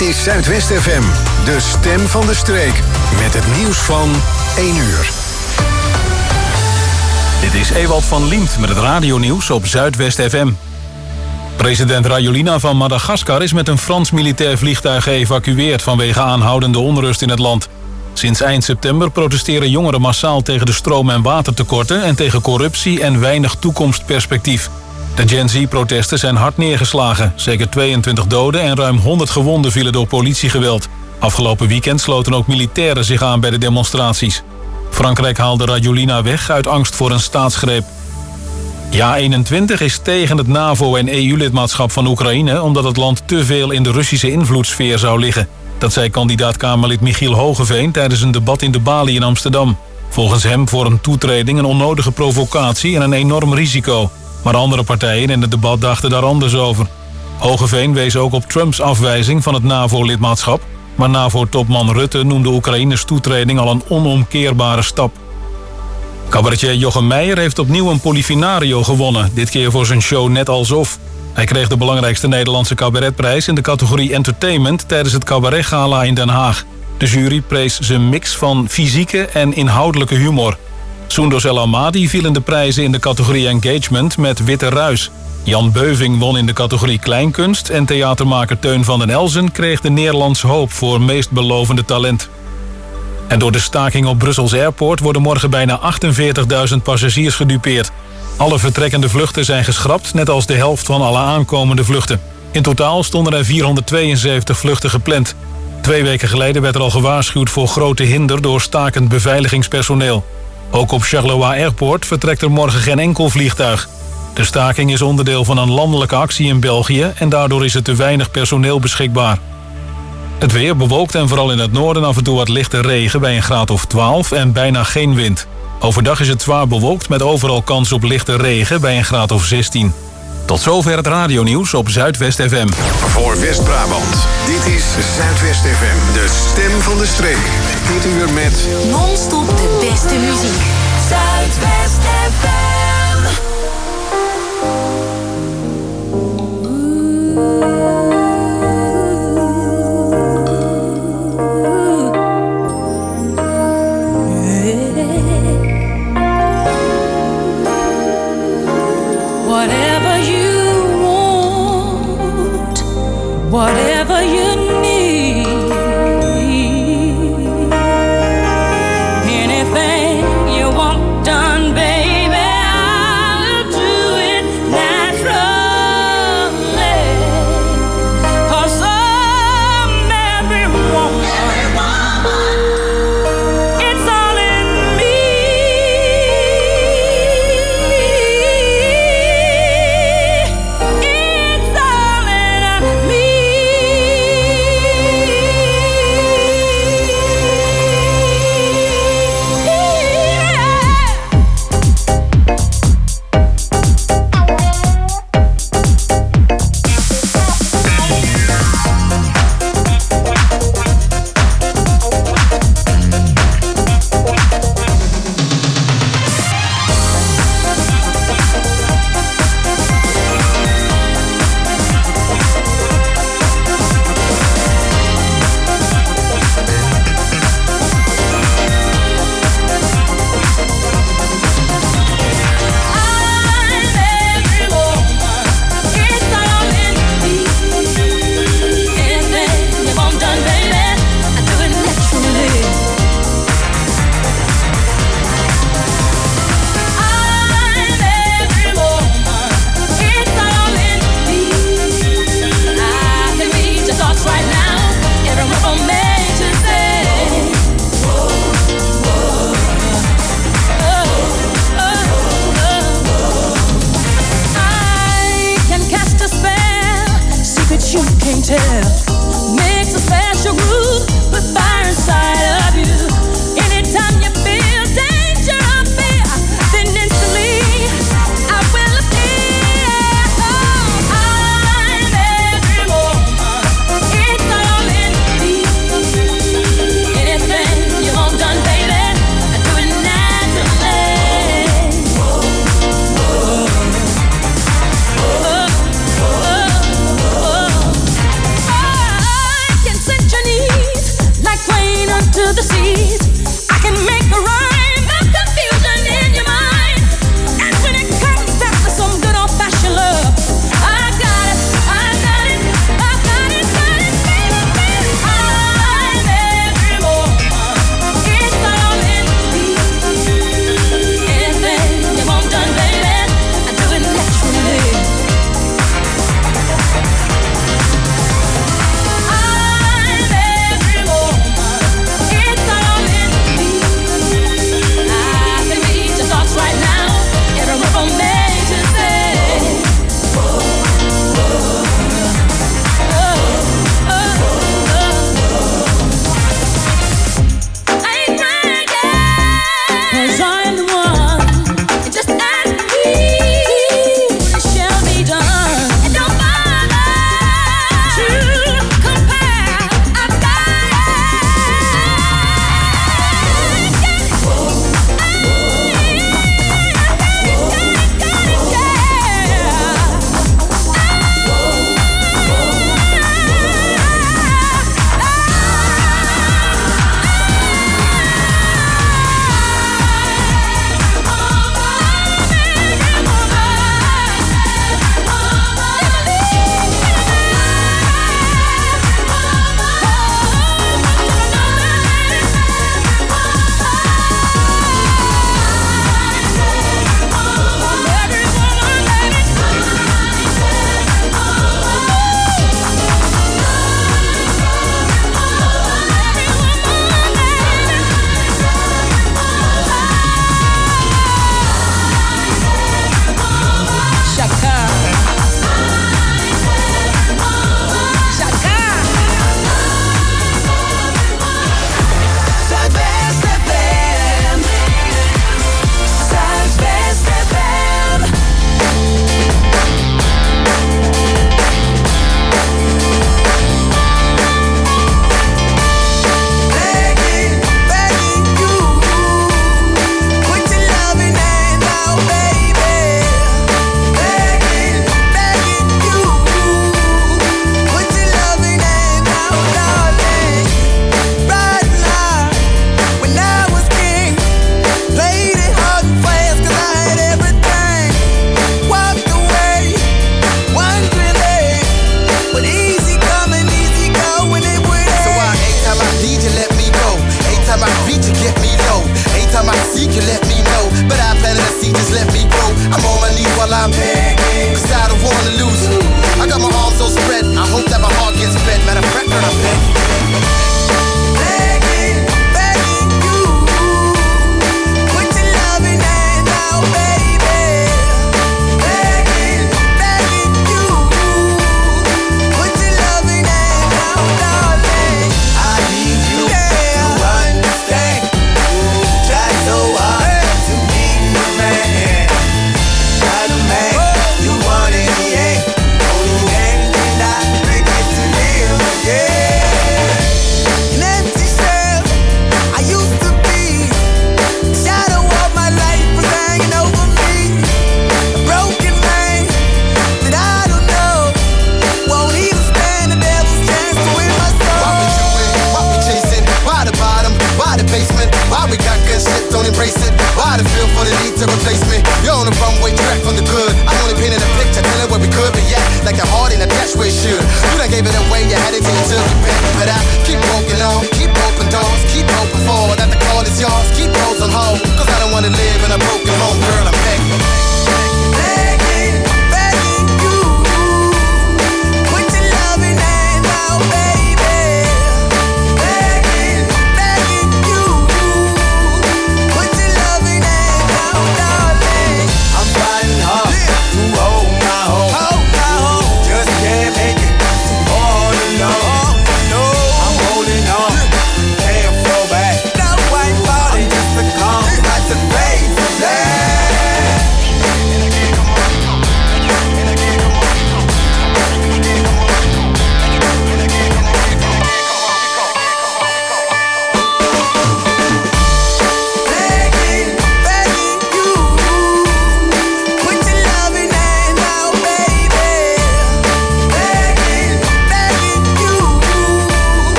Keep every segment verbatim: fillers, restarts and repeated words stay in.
Dit is Zuidwest F M, de stem van de streek. Met het nieuws van één uur. Dit is Ewald van Liemt met het radionieuws op Zuidwest F M. President Rajoelina van Madagaskar is met een Frans militair vliegtuig geëvacueerd vanwege aanhoudende onrust in het land. Sinds eind september protesteren jongeren massaal tegen de stroom- en watertekorten en tegen corruptie en weinig toekomstperspectief. De Gen Z-protesten zijn hard neergeslagen. Zeker tweeëntwintig doden en ruim honderd gewonden vielen door politiegeweld. Afgelopen weekend sloten ook militairen zich aan bij de demonstraties. Frankrijk haalde Rajoelina weg uit angst voor een staatsgreep. Ja eenentwintig is tegen het NAVO- en E U-lidmaatschap van Oekraïne omdat het land te veel in de Russische invloedssfeer zou liggen. Dat zei kandidaat-Kamerlid Michiel Hogeveen tijdens een debat in de Bali in Amsterdam. Volgens hem vormt toetreding een onnodige provocatie en een enorm risico. Maar andere partijen in het debat dachten daar anders over. Hogeveen wees ook op Trumps afwijzing van het NAVO-lidmaatschap. Maar NAVO-topman Rutte noemde Oekraïnes toetreding al een onomkeerbare stap. Cabaretier Jochem Meijer heeft opnieuw een Polifinario gewonnen. Dit keer voor zijn show Net Alsof. Hij kreeg de belangrijkste Nederlandse cabaretprijs in de categorie Entertainment tijdens het Cabaretgala in Den Haag. De jury prees zijn mix van fysieke en inhoudelijke humor. Soendos El Amadi viel in de prijzen in de categorie Engagement met Witte Ruis. Jan Beuving won in de categorie Kleinkunst en theatermaker Teun van den Elzen kreeg de Nederlandse Hoop voor meest belovende talent. En door de staking op Brussels Airport worden morgen bijna achtenveertigduizend passagiers gedupeerd. Alle vertrekkende vluchten zijn geschrapt, net als de helft van alle aankomende vluchten. In totaal stonden er vierhonderdtweeënzeventig vluchten gepland. Twee weken geleden werd er al gewaarschuwd voor grote hinder door stakend beveiligingspersoneel. Ook op Charleroi Airport vertrekt er morgen geen enkel vliegtuig. De staking is onderdeel van een landelijke actie in België en daardoor is er te weinig personeel beschikbaar. Het weer bewolkt en vooral in het noorden af en toe wat lichte regen bij een graad of twaalf en bijna geen wind. Overdag is het zwaar bewolkt met overal kans op lichte regen bij een graad of zestien. Tot zover het radionieuws op Zuidwest F M. Voor West-Brabant, dit is Zuidwest F M, de stem van de streek. Dit uur met non-stop de beste muziek. Zuidwest F M. Whatever you want, whatever you need, anything you want done, baby, I'll do it naturally. 'Cause I'm every woman, it's all in me. It's all in me.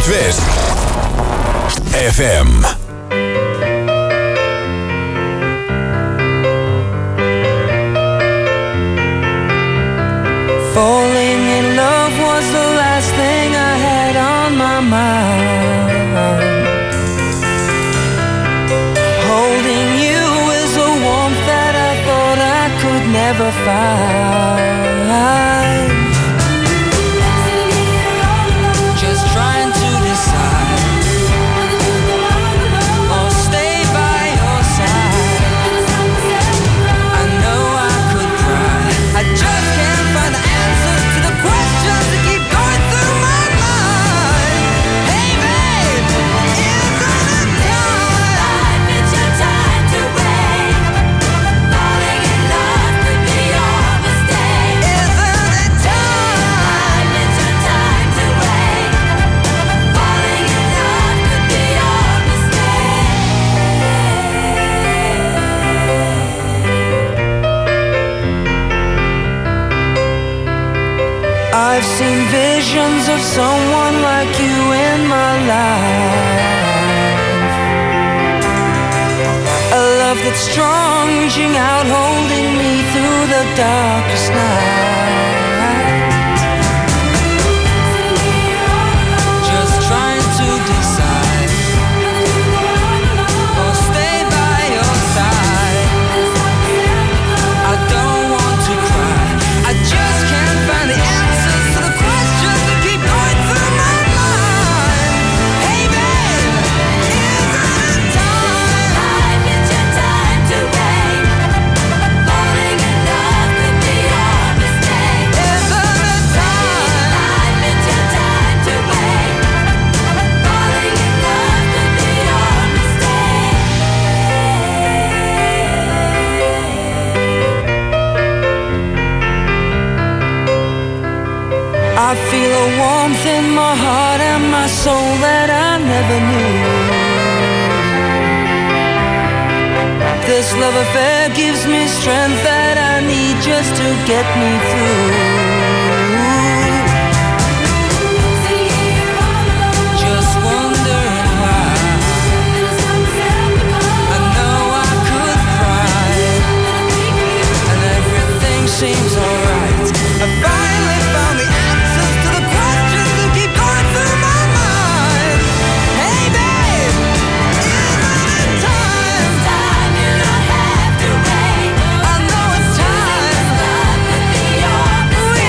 Zuidwest F M. Falling in love was the last thing I had on my mind. Holding you is a warmth that I thought I could never find. Just trying to decide or stay by your side. I know I could cry, I just can't find the answers to the questions that keep going through my mind. Hey babe, isn't it time? It's your time to wait. Falling in love could be your mistake. Isn't it time? It's your time to wait. Falling in love could be your mistake. I've seen visions of someone like you in my life. A love that's strong, reaching out, holding me through the darkest night. Just trying to decide or stay by your side. I don't want to cry, I just can't find the answers to the questions that keep going through my mind. Hey babe, isn't it time? It's your time to wait. Falling in love could be your mistake. Isn't it time? It's your time to wait. Falling in love could be your mistake. I feel a warmth in my heart and my soul that I never knew. This love affair gives me strength that I need just to get me through. Just wondering why. I know I could cry, and everything seems alright. I finally found the answers to the questions that keep going through my mind. Hey babe, isn't it time? Time you don't have to wait. I know it's time. Love could be your We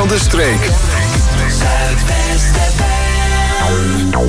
van de streek. Zuidwest F M.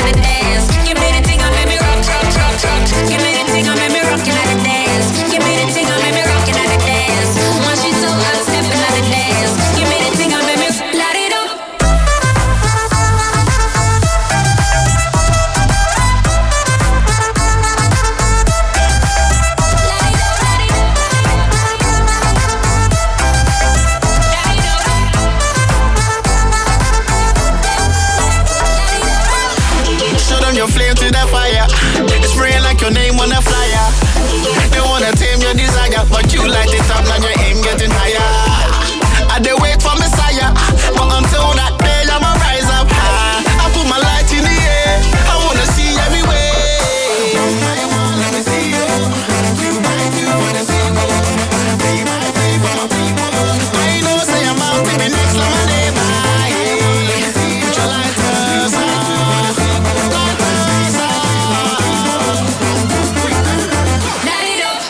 Give me the the flame to the fire. Spraying like your name on a flyer. They wanna tame your desire, but you light it up, now your aim getting higher. I dey wait for Messiah, but until that day I'ma rise up high. I put my light in the air, I wanna see everywhere. Let me see you. You might do for the sequel. Be my way for my people. I know say I'm out to be next to my neighbor. Put your lighters on. Lighters on. Light it up.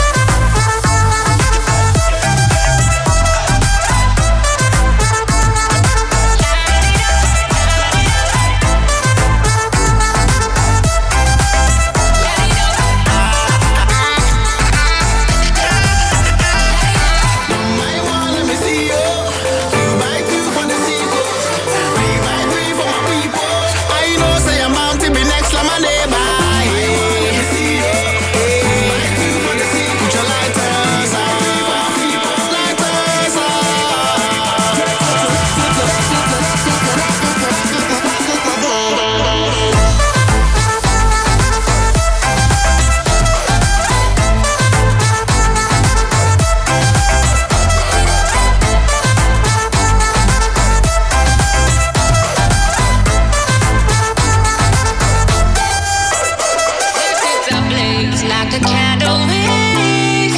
Like a candle wick.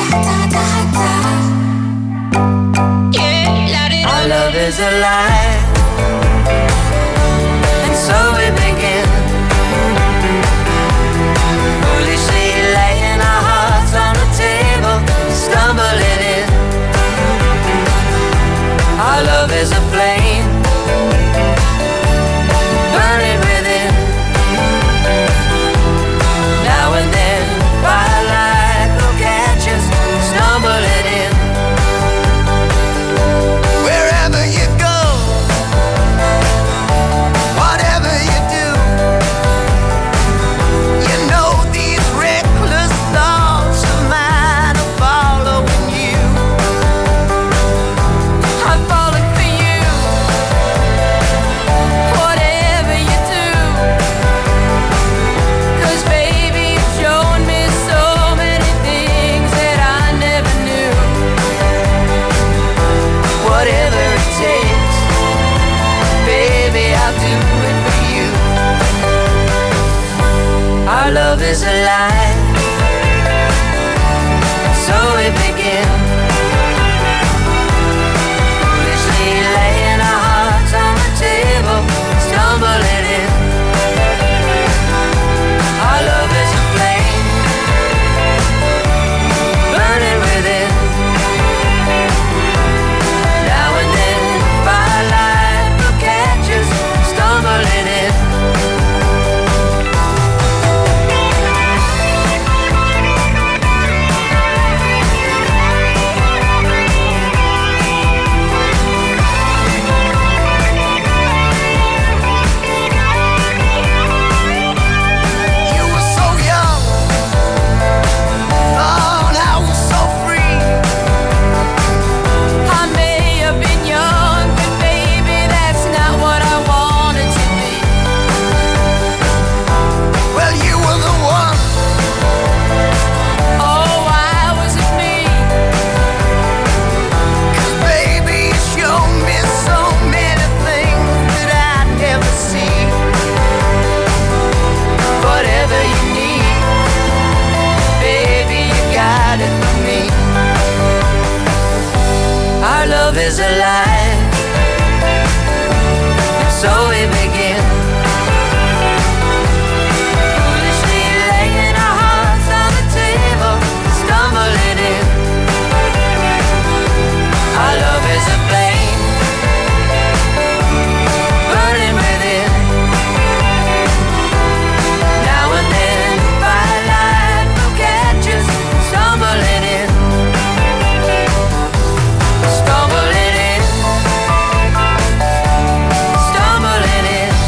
Yeah, light it Our up. love is alive, and so we begin. Foolishly laying our hearts on the table, stumbling in. Our love is a flame, burning within. Now and then, firelight will catch us, stumbling in. Wherever you go, whatever you do, you know these reckless thoughts of mine are following you. I'm falling for you, whatever you do. 'Cause baby, you've shown me so many things that I never knew. Whatever it takes, baby, I'll do it for you. Our love is alive, so we begin. Foolishly laying our hearts on the table, stumbling in. Our love is a flame, burning within. Now and then, firelight will catch us, stumbling in. You were so young, oh, now we're so free. I may have been young, but baby, that's not what I wanted to be. Well, you were the one. Oh, why was it me? 'Cause baby, you showed me so many things that I'd never see. Whatever you need, baby, you got it for me. Our love is alive, so we begin. Foolishly laying our hearts on the table, stumbling in. Our love is a flame, burning within. Now and then, firelight will catch us, stumbling in. Stumbling in. Stumbling in.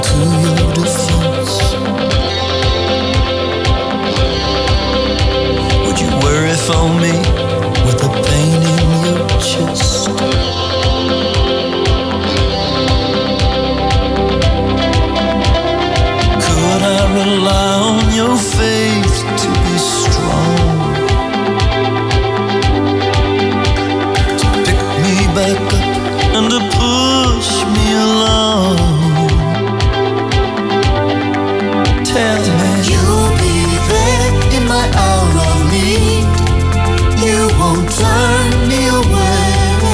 to your defense? Would you worry for me with the pain in your chest? Could I rely on your faith to be strong, to pick me back up and to push me along? Tell me you'll be there in my hour of need. You won't turn me away.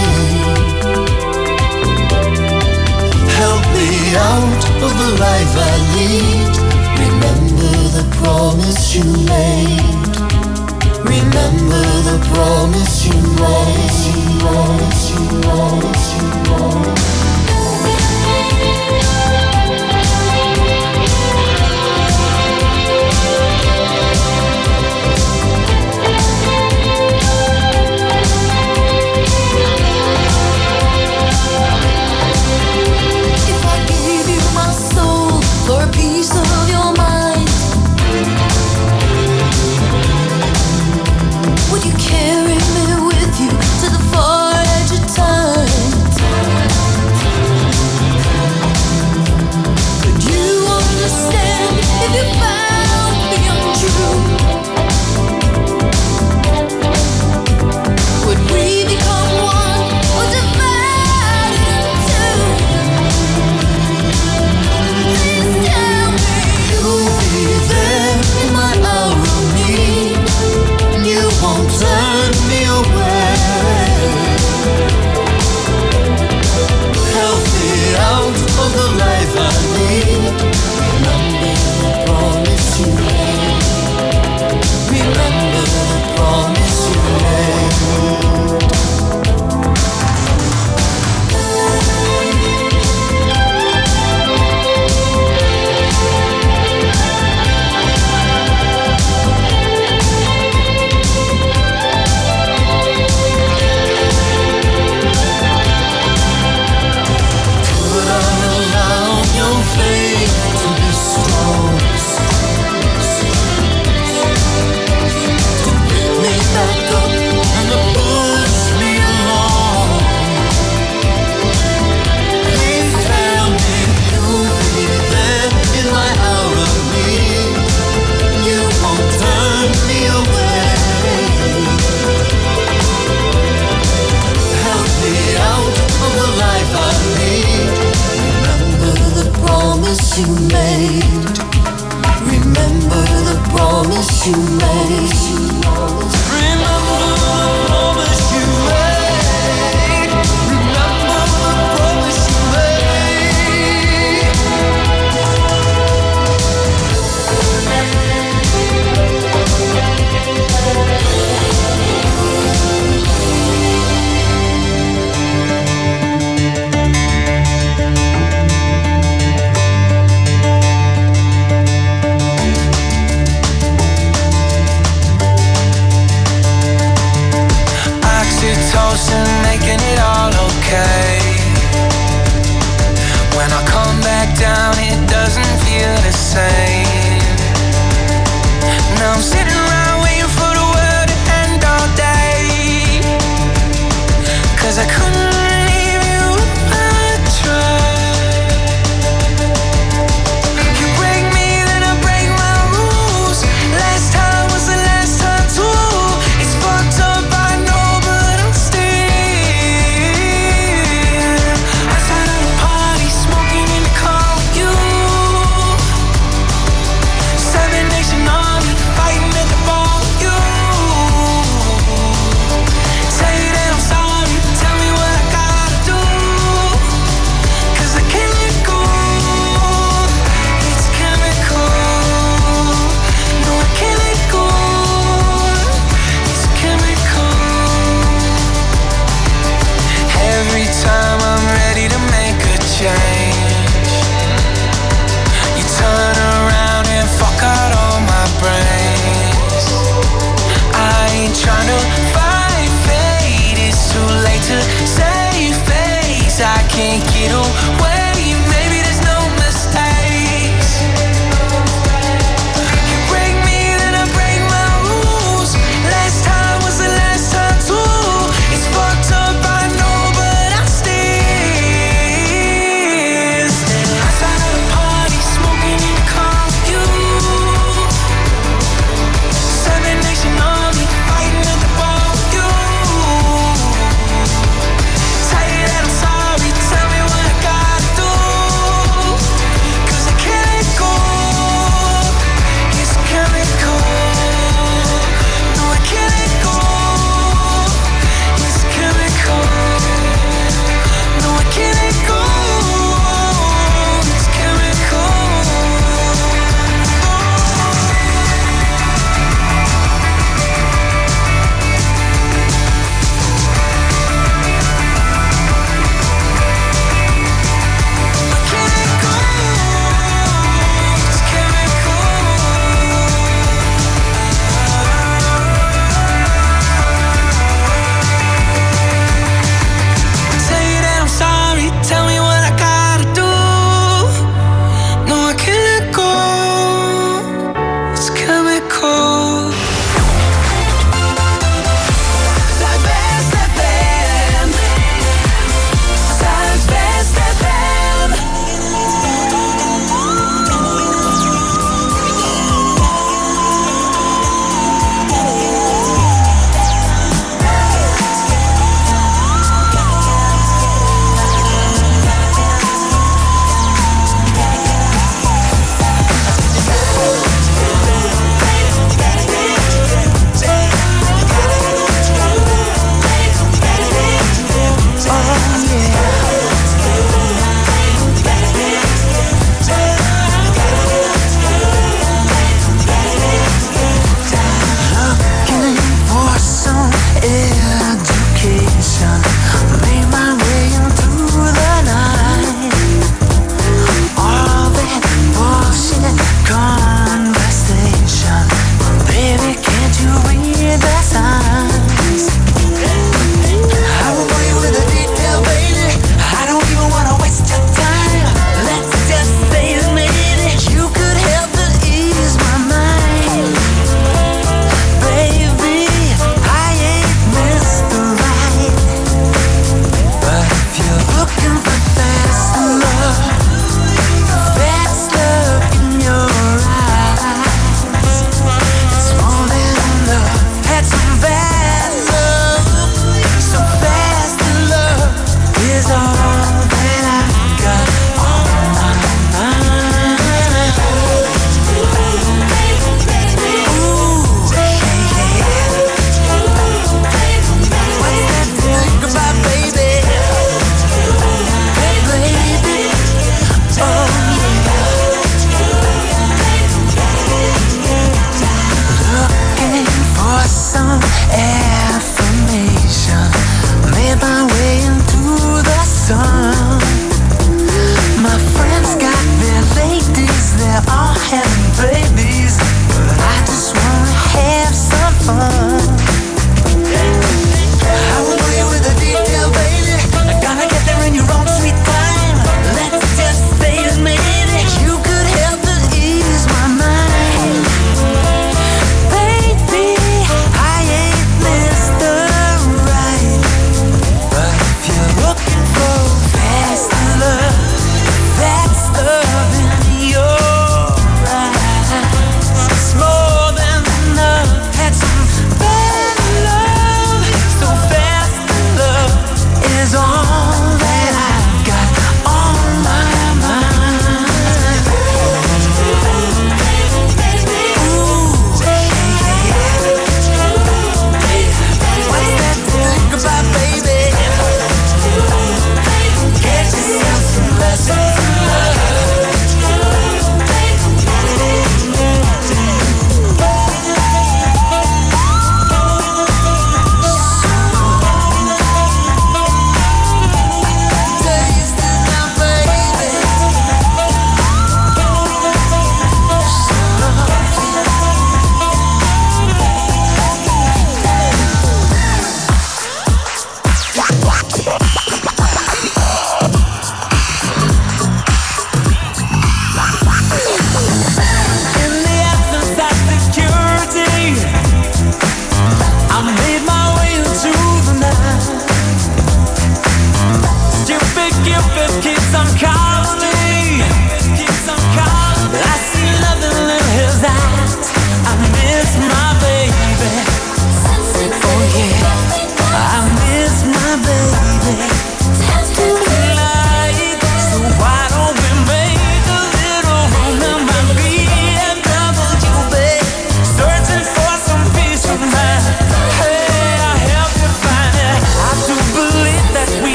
Help me out of the life I lead. Remember the promise you made. Remember the promise you made. Promise you, promise you, promise you. If I gave you my soul for a piece of your mind, would you carry me with you to the far edge of time? Could you understand if you found me untrue? Would we become one or divided in two? Please tell me You'll be there in my hour of need. You won't turn me away. Help me out of the life I need. Remember the promise you made. Remember the promise you made. Could I rely on your faith to be strong, to pick me back up and to push me along? Please tell me you'll be there in my hour of need. You won't turn me away. Help me out of the life I lead. Remember the promise you made. Remember the promise you made. Remember the promise you made. Remember the promise you made.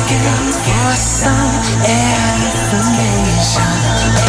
looking for some information.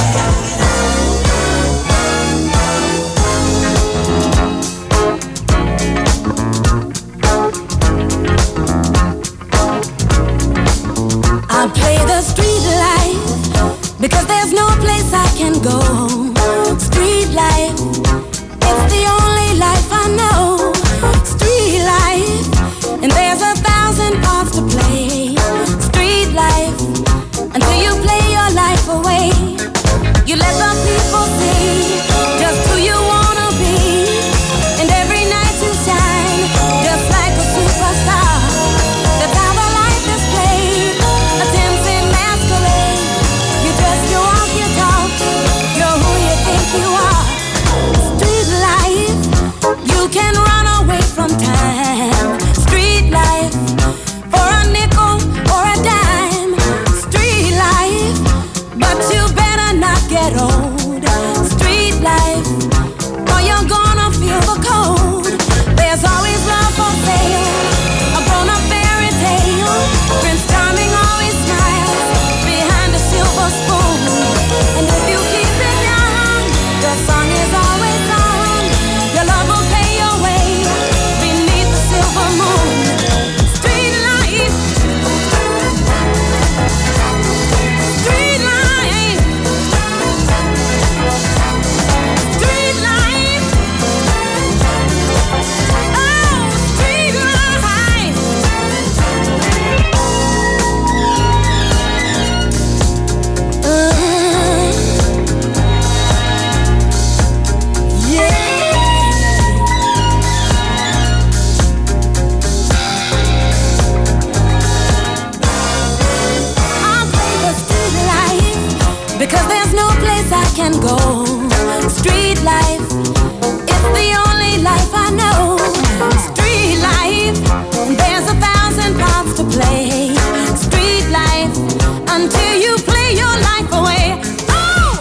I play the street life because there's no place I can go. Street life, it's the only life I know. Street life, and there's a thousand parts to play. Street life, until you play your life away. You let the people see just who you wanna be, and every night you shine just like a superstar. That's how the life is played. Attempts in masquerade. You dress, you walk, you talk. You're who you think you are. Street life, you can run away from time. Street life, for a nickel or a dime. Street life, but you better not get old. Street life, or you're gonna feel the cold. There's always love for sale, a grown-up fairy tale. Prince Charming always smiles behind a silver spoon. And if you keep it young, the song is always on. Your love will pay your way beneath the silver moon. Street life, street life, street life. Oh, street life. Uh, yeah. I'll play the street life because there's no place I can go. Street life, it's the only life I know. Street life, there's a thousand parts to play. Street life, until you play your life away. Oh!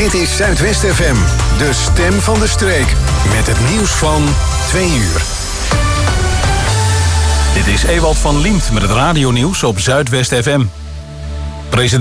Dit is Zuidwest F M, de stem van de streek. Met het nieuws van twee uur. Dit is Ewald van Liemt met het radionieuws op Zuidwest F M. President